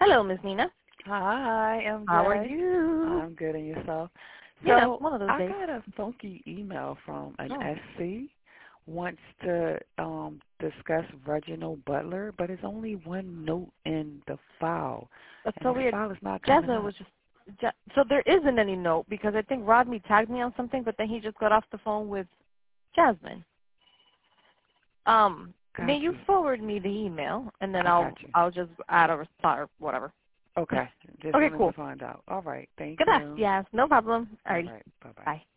Hello, Miss Nina. Hi, MJ. How are you? I'm good, and yourself? Yeah, So one of those I days. got a funky email from an Oh. SC wants to discuss Reginald Butler, but it's only one note in the file, That's and so the weird. file is not coming Jasmine up. was just, so there isn't any note because I think Rodney tagged me on something, but then he just got off the phone with Jasmine. May Got you you. forward me the email, and then I got you. I'll just add a response or whatever. Okay. Just Okay, wanted to cool. find out. All right. Thank you. Gracias. No problem. All All right. right. Bye-bye. Bye.